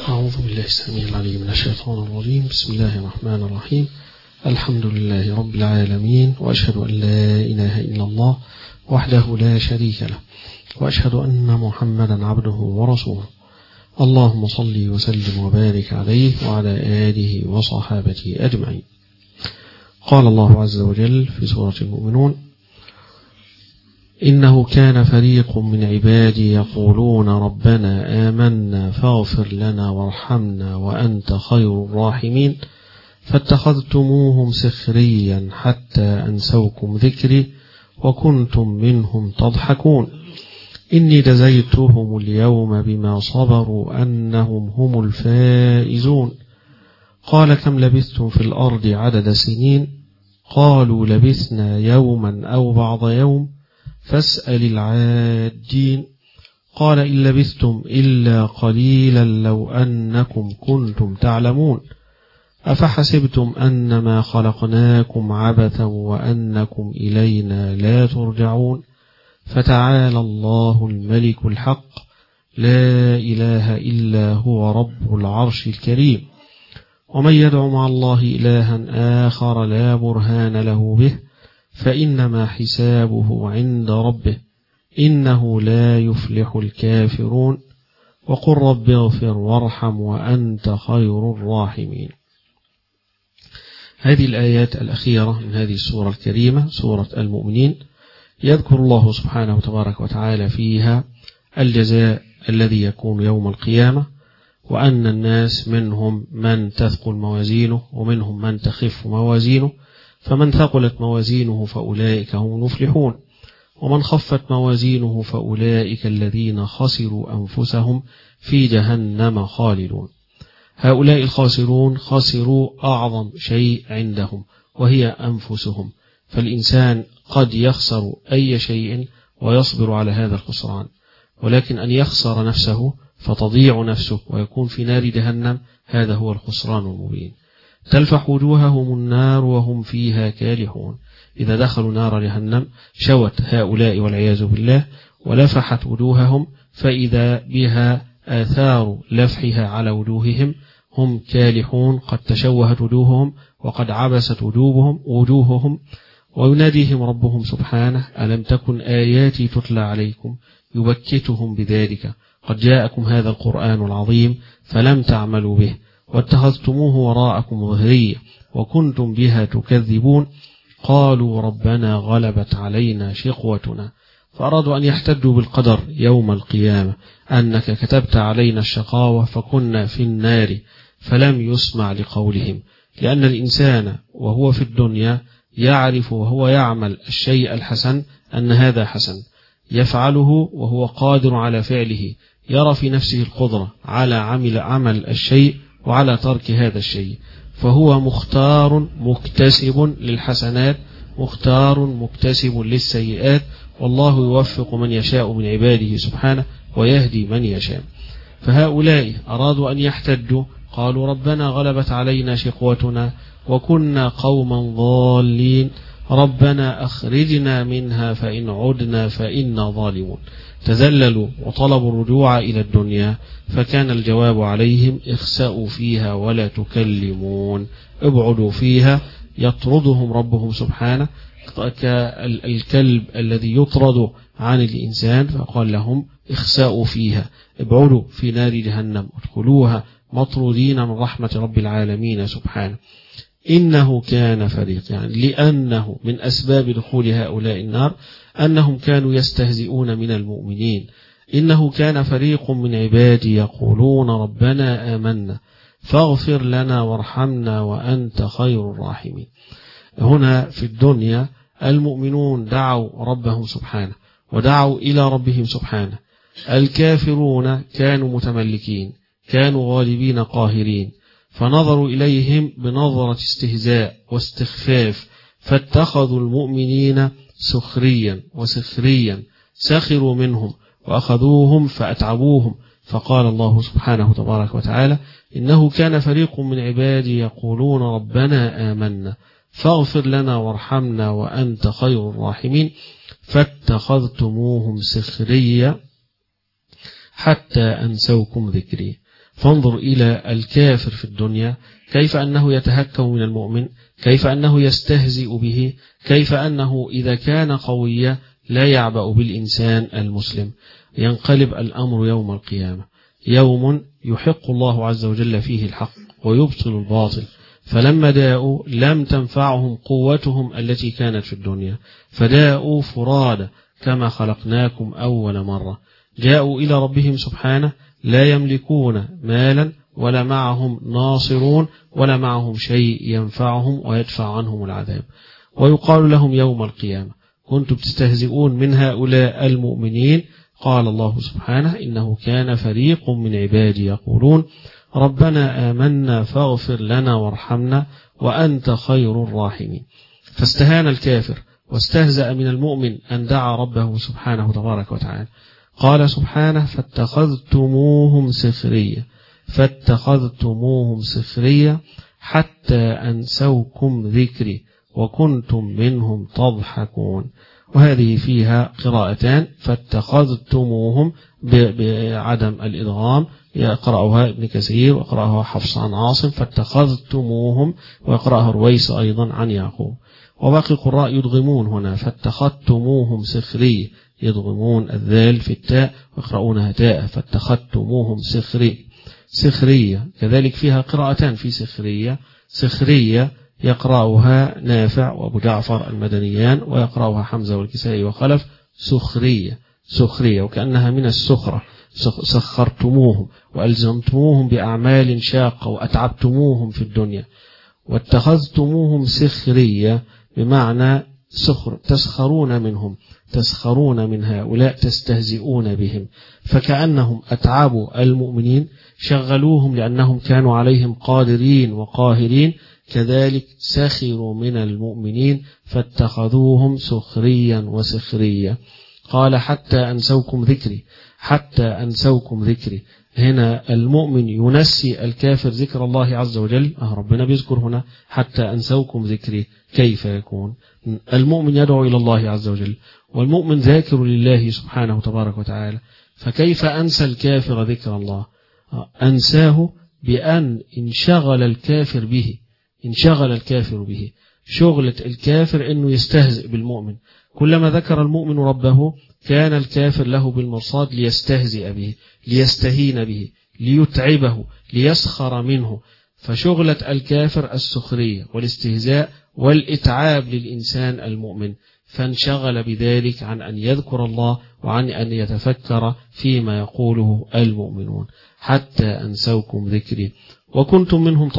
أعوذ بالله السميع العليم من الشيطان الرجيم. بسم الله الرحمن الرحيم. الحمد لله رب العالمين، وأشهد أن لا إله إلا الله وحده لا شريك له، وأشهد أن محمدا عبده ورسوله. اللهم صل وسلم وبارك عليه وعلى آله وصحابته أجمعين. قال الله عز وجل في سورة المؤمنون: إنه كان فريق من عبادي يقولون ربنا آمنا فاغفر لنا وارحمنا وأنت خير الراحمين فاتخذتموهم سخريا حتى أنسوكم ذكري وكنتم منهم تضحكون إني جزيتهم اليوم بما صبروا أنهم هم الفائزون. قال: كم لبثتم في الأرض عدد سنين؟ قالوا: لبثنا يوما أو بعض يوم فاسأل العادين. قال: إن لبثتم إلا قليلا لو أنكم كنتم تعلمون أفحسبتم أنما خلقناكم عبثا وأنكم إلينا لا ترجعون فتعالى الله الملك الحق لا إله إلا هو رب العرش الكريم. ومن يدع مع الله إلها آخر لا برهان له به فإنما حسابه عند ربه إنه لا يفلح الكافرون وقل رب اغفر وارحم وأنت خير الراحمين. هذه الآيات الأخيرة من هذه السورة الكريمة سورة المؤمنين يذكر الله سبحانه تبارك وتعالى فيها الجزاء الذي يكون يوم القيامة، وأن الناس منهم من تثقل موازينه ومنهم من تخف موازينه، فمن ثقلت موازينه فأولئك هم المفلحون، ومن خفت موازينه فأولئك الذين خسروا أنفسهم في جهنم خالدون. هؤلاء الخاسرون خسروا أعظم شيء عندهم وهي أنفسهم، فالإنسان قد يخسر أي شيء ويصبر على هذا الخسران، ولكن أن يخسر نفسه فتضيع نفسه ويكون في نار جهنم هذا هو الخسران المبين. تلفح وجوههم النار وهم فيها كالحون. إذا دخلوا نار جهنم شوت هؤلاء والعياذ بالله ولفحت وجوههم، فإذا بها آثار لفحها على وجوههم، هم كالحون قد تشوهت وجوههم وقد عبست وجوههم ويناديهم ربهم سبحانه: ألم تكن آياتي تتلى عليكم يبكتهم بذلك قد جاءكم هذا القرآن العظيم فلم تعملوا به واتخذتموه وراءكم ظهريا وكنتم بها تكذبون. قالوا ربنا غلبت علينا شقوتنا، فأرادوا أن يحتجوا بالقدر يوم القيامة أنك كتبت علينا الشقاوة فكنا في النار، فلم يسمع لقولهم، لأن الإنسان وهو في الدنيا يعرف وهو يعمل الشيء الحسن أن هذا حسن، يفعله وهو قادر على فعله، يرى في نفسه القدرة على عمل الشيء وعلى ترك هذا الشيء، فهو مختار مكتسب للحسنات مختار مكتسب للسيئات، والله يوفق من يشاء من عباده سبحانه ويهدي من يشاء. فهؤلاء أرادوا أن يحتجوا، قالوا ربنا غلبت علينا شقوتنا وكنا قوما ضالين ربنا أخرجنا منها فإن عدنا فإنا ظالمون. تذللوا وطلبوا الرجوع إلى الدنيا، فكان الجواب عليهم: اخسأوا فيها ولا تكلمون، ابعدوا فيها. يطردهم ربهم سبحانه كالكلب الذي يطرد عن الإنسان، فقال لهم: اخسأوا فيها، ابعدوا في نار جهنم، ادخلوها مطرودين من رحمة رب العالمين سبحانه. إنه كان فريق، يعني لأنه من أسباب دخول هؤلاء النار أنهم كانوا يستهزئون من المؤمنين. إنه كان فريق من عبادي يقولون ربنا آمنا فاغفر لنا وارحمنا وأنت خير الراحمين. هنا في الدنيا المؤمنون دعوا ربهم سبحانه ودعوا إلى ربهم سبحانه، الكافرون كانوا متملكين، كانوا غالبين قاهرين، فنظروا إليهم بنظرة استهزاء واستخفاف، فاتخذوا المؤمنين سخريا وسخريا، سخروا منهم وأخذوهم فأتعبوهم. فقال الله سبحانه تبارك وتعالى: إنه كان فريق من عبادي يقولون ربنا آمنا فاغفر لنا وارحمنا وأنت خير الراحمين فاتخذتموهم سخريا حتى أنسوكم ذكري. فانظر إلى الكافر في الدنيا كيف أنه يتهكم من المؤمن، كيف أنه يستهزئ به، كيف أنه إذا كان قويا لا يعبأ بالإنسان المسلم. ينقلب الأمر يوم القيامة، يوم يحق الله عز وجل فيه الحق ويبطل الباطل. فلما داءوا لم تنفعهم قوتهم التي كانت في الدنيا، فداءوا فرادى كما خلقناكم أول مرة. جاءوا إلى ربهم سبحانه لا يملكون مالا ولا معهم ناصرون ولا معهم شيء ينفعهم ويدفع عنهم العذاب. ويقال لهم يوم القيامة كنتم تستهزئون من هؤلاء المؤمنين. قال الله سبحانه إنه كان فريق من عبادي يقولون ربنا آمنا فاغفر لنا وارحمنا وأنت خير الراحمين. فاستهان الكافر واستهزأ من المؤمن أن دعا ربه سبحانه تبارك وتعالى. قال سبحانه فاتخذتموهم سخريا حتى أنسوكم ذكري وكنتم منهم تضحكون. وهذه فيها قراءتان، فاتخذتموهم بعدم الإدغام يقرأها ابن كثير ويقرأها حفص عن عاصم، فاتخذتموهم، ويقرأها رويس أيضا عن يعقوب. وباقي قراء يدغمون هنا فاتخذتموهم سخري، يدغمون الذال في التاء ويقرؤونها تاء، فاتخذتموهم سخرية. كذلك فيها قراءتان في سخرية يقرأها نافع وأبو جعفر المدنيان، ويقرأها حمزة والكسائي وخلف سخرية، وكأنها من السخرة. سخرتموهم وألزمتموهم بأعمال شاقة وأتعبتموهم في الدنيا. واتخذتموهم سخرية بمعنى سخر، تسخرون من هؤلاء، تستهزئون بهم. فكأنهم أتعبوا المؤمنين، شغلوهم لأنهم كانوا عليهم قادرين وقاهرين، كذلك سخروا من المؤمنين فاتخذوهم سخريا وسخريا. قال حتى أنسوكم ذكري. هنا المؤمن ينسي الكافر ذكر الله عز وجل. ربنا بيذكر هنا حتى أنسوكم ذكري. كيف يكون؟ المؤمن يدعو إلى الله عز وجل والمؤمن ذاكر لله سبحانه تبارك وتعالى، فكيف أنسى الكافر ذكر الله؟ أنساه بأن انشغل الكافر به. شغلة الكافر أنه يستهزئ بالمؤمن. كلما ذكر المؤمن ربه كان الكافر له بالمرصاد ليستهزئ به، ليستهين به، ليتعبه، ليسخر منه. فشغلة الكافر السخرية والاستهزاء والإتعاب للإنسان المؤمن، فانشغل بذلك عن أن يذكر الله وعن أن يتفكر فيما يقوله المؤمنون. حتى أنسوكم ذكري وكنتم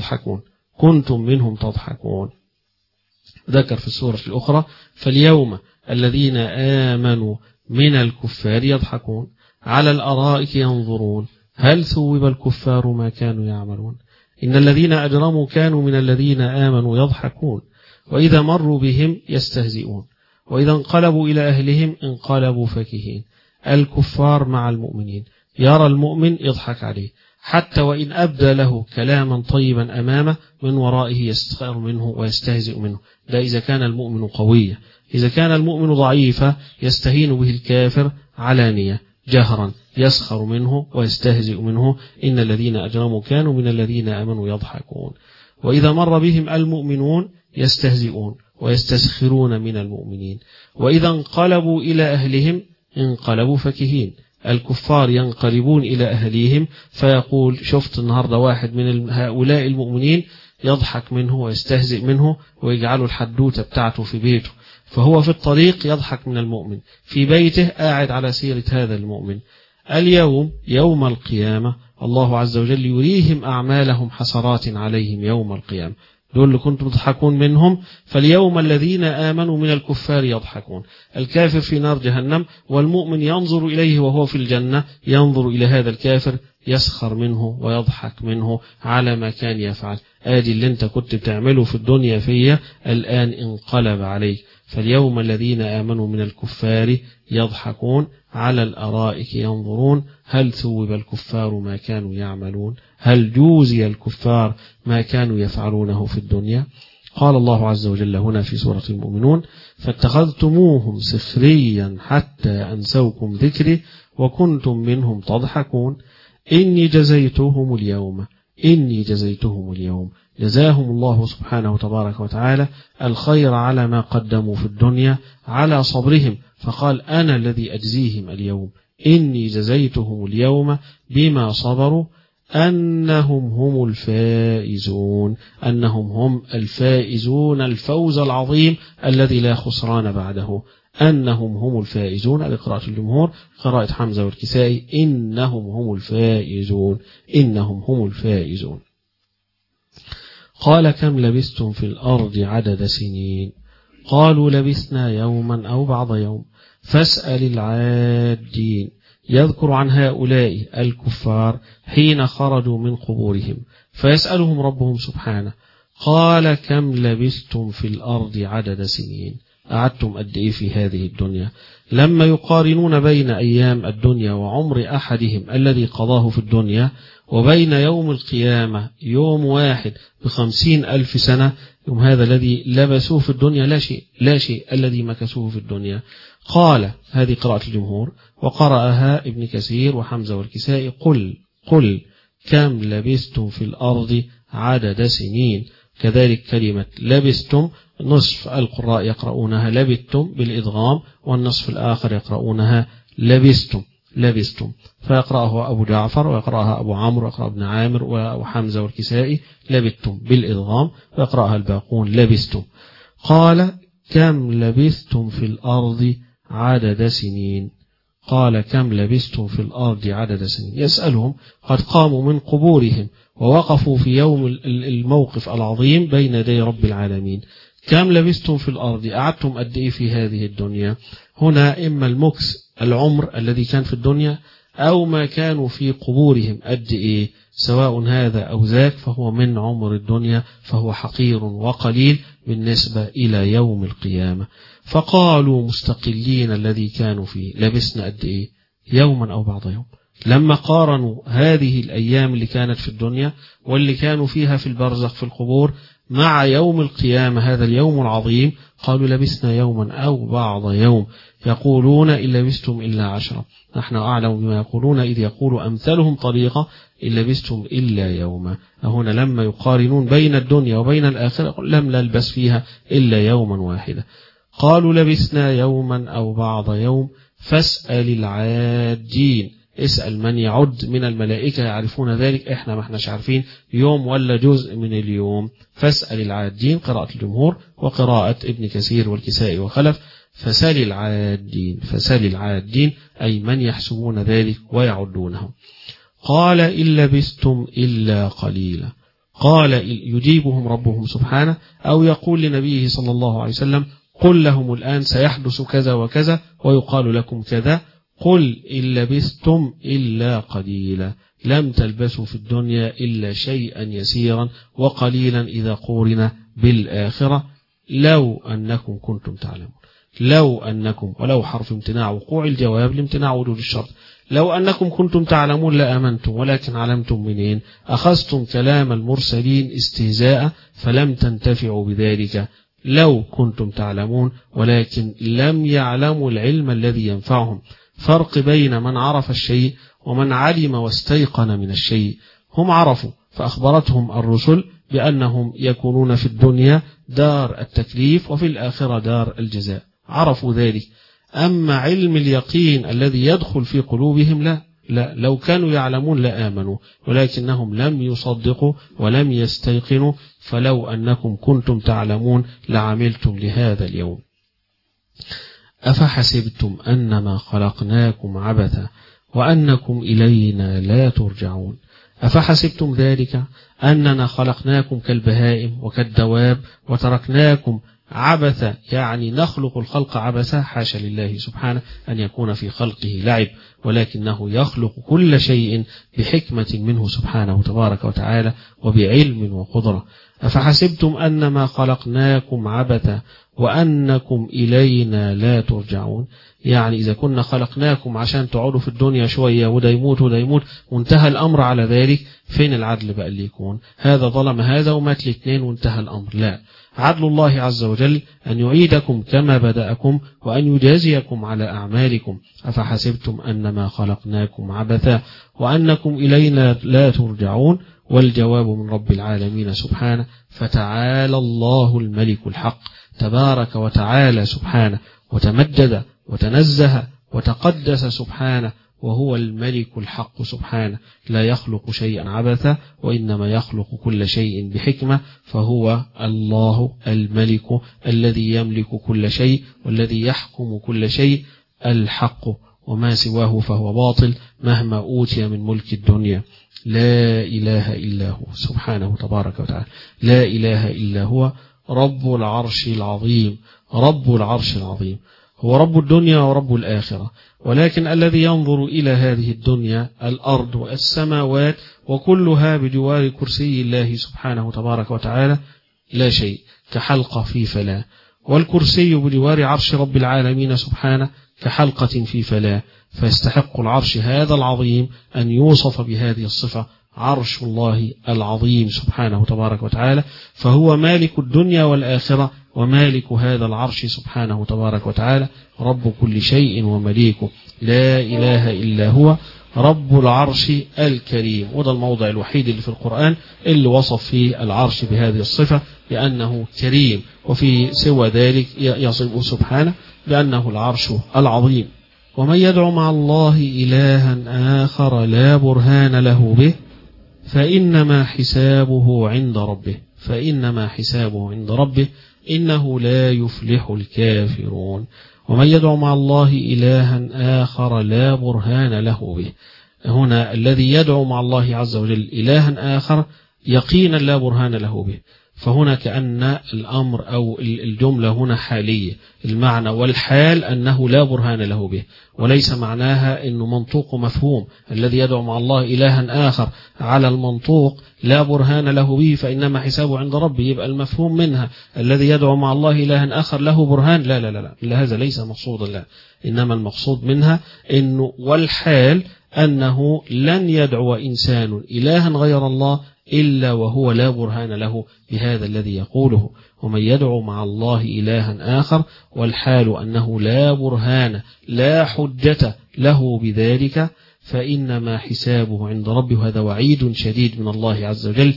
منهم تضحكون. ذكر في السورة الأخرى فاليوم الذين آمنوا من الكفار يضحكون على الأرائك ينظرون هل ثوب الكفار ما كانوا يعملون إن الذين أجرموا كانوا من الذين آمنوا يضحكون وإذا مروا بهم يستهزئون وإذا انقلبوا إلى أهلهم انقلبوا فكهين. الكفار مع المؤمنين، يرى المؤمن يضحك عليه، حتى وإن أبدى له كلاما طيبا أمامه من ورائه يسخر منه ويستهزئ منه. ده إذا كان المؤمن قويا. إذا كان المؤمن ضعيفا يستهين به الكافر علانية جهرا، يسخر منه ويستهزئ منه. إن الذين أجرموا كانوا من الذين آمنوا يضحكون. وإذا مر بهم المؤمنون يستهزئون ويستسخرون من المؤمنين. وإذا انقلبوا إلى أهلهم انقلبوا فكهين. الكفار ينقلبون إلى أهليهم فيقول شفت النهاردة واحد من هؤلاء المؤمنين، يضحك منه ويستهزئ منه ويجعله الحدوتة بتاعته في بيته، فهو في الطريق يضحك من المؤمن، في بيته قاعد على سيرة هذا المؤمن. اليوم يوم القيامة الله عز وجل يريهم أعمالهم حسرات عليهم يوم القيامة. دول اللي كنتم تضحكون منهم، فاليوم الذين آمنوا من الكفار يضحكون. الكافر في نار جهنم والمؤمن ينظر إليه وهو في الجنة، ينظر إلى هذا الكافر يسخر منه ويضحك منه على ما كان يفعل. آدي اللي انت كنت بتعمله في الدنيا فيها الآن انقلب عليك. فاليوم الذين آمنوا من الكفار يضحكون على الأرائك ينظرون هل ثوب الكفار ما كانوا يعملون، هل جوزي الكفار ما كانوا يفعلونه في الدنيا. قال الله عز وجل هنا في سورة المؤمنون فاتخذتموهم سخريا حتى أنسوكم ذكري وكنتم منهم تضحكون. إني جزيتهم اليوم، إني جزيتهم اليوم، جزاهم الله سبحانه تبارك وتعالى الخير على ما قدموا في الدنيا على صبرهم، فقال أنا الذي أجزيهم اليوم، إني جزيتهم اليوم بما صبروا أنهم هم الفائزون، أنهم هم الفائزون الفوز العظيم الذي لا خسران بعده، أنهم هم الفائزون. لقراءة الجمهور قراءة حمزة والكسائي إنهم هم الفائزون، إنهم هم الفائزون. قال كم لبستم في الأرض عدد سنين؟ قالوا لبثنا يوما أو بعض يوم فاسأل العادين. يذكر عن هؤلاء الكفار حين خرجوا من قبورهم فيسألهم ربهم سبحانه قال كم لبثتم في الأرض عدد سنين؟ قعدتم قد إيه في هذه الدنيا؟ لما يقارنون بين أيام الدنيا وعمر أحدهم الذي قضاه في الدنيا وبين يوم القيامة يوم واحد ب50,000 سنة، يوم هذا الذي لبسوه في الدنيا لا شيء الذي مكثوه في الدنيا. قال هذه قراءة الجمهور، وقرأها ابن كثير وحمزة والكسائي قل كم لبستم في الأرض عدد سنين. كذلك كلمة لبستم نصف القراء يقرؤونها لبثتم بالإدغام، والنصف الآخر يقرؤونها لبستم، فيقرأه أبو جعفر ويقرأها أبو عمرو ويقرأ ابن عامر وحمزة والكسائي لبثتم بالإدغام، ويقرأها الباقون لبستم. قال كم لبثتم في الأرض عدد سنين؟ قال كم لبثتم في الأرض عدد سنين؟ يسألهم قد قاموا من قبورهم ووقفوا في يوم الموقف العظيم بين يدي رب العالمين. كم لبثتم في الأرض؟ قعدتم قد إيه في هذه الدنيا؟ هنا إما المكث العمر الذي كان في الدنيا أو ما كانوا في قبورهم قد إيه، سواء هذا أو ذاك فهو من عمر الدنيا، فهو حقير وقليل بالنسبة إلى يوم القيامة. فقالوا مستقلين الذي كانوا فيه لبسنا قد إيه؟ يوما أو بعض يوم. لما قارنوا هذه الأيام اللي كانت في الدنيا واللي كانوا فيها في البرزخ في القبور مع يوم القيامة هذا اليوم العظيم، قالوا لبسنا يوما أو بعض يوم. يقولون إن لبستم إلا 10. نحن أعلم بما يقولون إذ يقول أمثلهم طريقة إن لبستم إلا يوما. هنا لما يقارنون بين الدنيا وبين الآخرة لم نلبس فيها إلا يوما واحدا. قالوا لبسنا يوما أو بعض يوم فاسأل العادين. اسأل من يعد من الملائكة يعرفون ذلك، احنا ما احناش عارفين يوم ولا جزء من اليوم. فاسأل العادين قراءة الجمهور وقراءة ابن كثير والكسائي وخلف فسال العادين أي من يحسبون ذلك ويعدونه. قال إن لبستم إلا قليلا. قال يجيبهم ربهم سبحانه أو يقول لنبيه صلى الله عليه وسلم قل لهم الآن سيحدث كذا وكذا ويقال لكم كذا. قل إن لبستم إلا قليلا، لم تلبسوا في الدنيا إلا شيئا يسيرا وقليلا إذا قورن بالآخرة. لو أنكم كنتم تعلمون. لو أنكم، ولو حرف امتناع وقوع الجواب لامتناع وجود الشرط. لو أنكم كنتم تعلمون لآمنتم، ولكن علمتم منين؟ أخذتم كلام المرسلين استهزاء فلم تنتفعوا بذلك. لو كنتم تعلمون ولكن لم يعلموا العلم الذي ينفعهم. فرق بين من عرف الشيء ومن علم واستيقن من الشيء. هم عرفوا فأخبرتهم الرسل بأنهم يكونون في الدنيا دار التكليف وفي الآخرة دار الجزاء، عرفوا ذلك. أما علم اليقين الذي يدخل في قلوبهم لا، لو كانوا يعلمون لآمنوا، ولكنهم لم يصدقوا ولم يستيقنوا. فلو أنكم كنتم تعلمون لعملتم لهذا اليوم. أفحسبتم أنما خلقناكم عبثا وأنكم إلينا لا ترجعون. أفحسبتم ذلك أننا خلقناكم كالبهائم وكالدواب وتركناكم عبثا، يعني نخلق الخلق عبثا، حاشا لله سبحانه أن يكون في خلقه لعب، ولكنه يخلق كل شيء بحكمة منه سبحانه تبارك وتعالى وبعلم وقدرة. أفحسبتم أنما خلقناكم عبثا وأنكم إلينا لا ترجعون. يعني إذا كنا خلقناكم عشان تقعدوا في الدنيا شوية وده يموت وده يموت وانتهى الأمر على ذلك، فين العدل بقى اللي يكون؟ هذا ظلم هذا ومات الاثنين وانتهى الأمر. لا، عدل الله عز وجل أن يعيدكم كما بدأكم وأن يجازيكم على أعمالكم. أفحسبتم أنما خلقناكم عبثا وأنكم إلينا لا ترجعون. والجواب من رب العالمين سبحانه. فتعالى الله الملك الحق، تبارك وتعالى سبحانه، وتمجد وتنزه وتقدس سبحانه، وهو الملك الحق سبحانه، لا يخلق شيئا عبثا وإنما يخلق كل شيء بحكمة. فهو الله الملك الذي يملك كل شيء والذي يحكم كل شيء، الحق، وما سواه فهو باطل مهما أوتي من ملك الدنيا. لا إله إلا هو سبحانه تبارك وتعالى، لا إله إلا هو رب العرش العظيم. رب العرش العظيم هو رب الدنيا ورب الآخرة، ولكن الذي ينظر إلى هذه الدنيا الأرض والسماوات وكلها بجوار كرسي الله سبحانه تبارك وتعالى لا شيء، كحلقة في فلاة، والكرسي بجوار عرش رب العالمين سبحانه كحلقة في فلاة. فيستحق العرش هذا العظيم أن يوصف بهذه الصفة، عرش الله العظيم سبحانه تبارك وتعالى، فهو مالك الدنيا والآخرة ومالك هذا العرش سبحانه تبارك وتعالى، رب كل شيء ومليكه. لا إله إلا هو رب العرش الكريم. وده الموضع الوحيد اللي في القرآن اللي وصف فيه العرش بهذه الصفة بأنه كريم، وفي سوى ذلك يصف سبحانه بأنه العرش العظيم. ومن يدعو مع الله إلها آخر لا برهان له به فإنما حسابه عند ربه، فإنما حسابه عند ربه إنه لا يفلح الكافرون. ومن يدعو مع الله إلها آخر لا برهان له به، هنا الذي يدعو مع الله عز وجل إلها آخر يقينا لا برهان له به، فهنا كأن الأمر أو الجملة هنا حالية، المعنى والحال أنه لا برهان له به، وليس معناها أنه منطوق مفهوم. الذي يدعو مع الله إلها آخر على المنطوق لا برهان له به فإنما حسابه عند ربه، يبقى المفهوم منها الذي يدعو مع الله إلها آخر له برهان. لا لا لا لا، هذا ليس مقصودا، لا، إنما المقصود منها أنه والحال أنه لن يدعو إنسان إلها غير الله إلا وهو لا برهان له بهذا الذي يقوله. ومن يدعو مع الله إلها آخر، والحال أنه لا برهان لا حجة له بذلك، فإنما حسابه عند ربه. هذا وعيد شديد من الله عز وجل.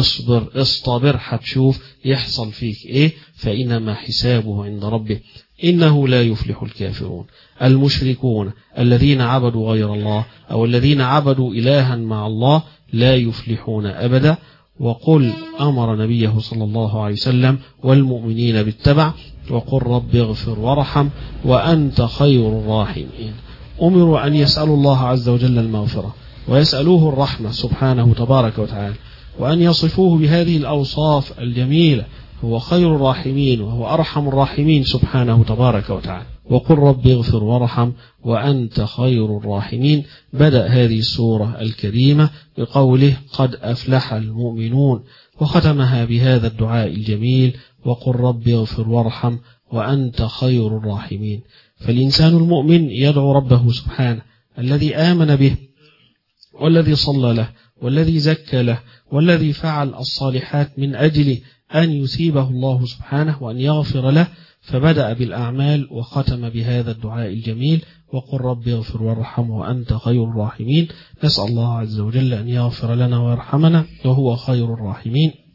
اصطبر هتشوف يحصل فيك إيه. فإنما حسابه عند ربه إنه لا يفلح الكافرون. المشركون الذين عبدوا غير الله أو الذين عبدوا إلها مع الله لا يفلحون أبدا. وقل أمر نبيه صلى الله عليه وسلم والمؤمنين بالتبع، وقل رب اغفر وارحم وأنت خير الراحمين. أمروا أن يسألوا الله عز وجل المغفرة ويسألوه الرحمة سبحانه تبارك وتعالى، وأن يصفوه بهذه الأوصاف الجميلة، هو خير الراحمين وهو أرحم الراحمين سبحانه تبارك وتعالى. وقل رب اغفر وارحم وأنت خير الراحمين. بدأ هذه السورة الكريمة بقوله قد أفلح المؤمنون، وختمها بهذا الدعاء الجميل وقل رب اغفر وارحم وأنت خير الراحمين. فالإنسان المؤمن يدعو ربه سبحانه الذي آمن به والذي صلى له والذي زكى له والذي فعل الصالحات من أجل أن يثيبه الله سبحانه وأن يغفر له، فبدأ بالأعمال وختم بهذا الدعاء الجميل وقل رب اغفر وارحم وأنت خير الراحمين. نسأل الله عز وجل أن يغفر لنا ويرحمنا وهو خير الراحمين.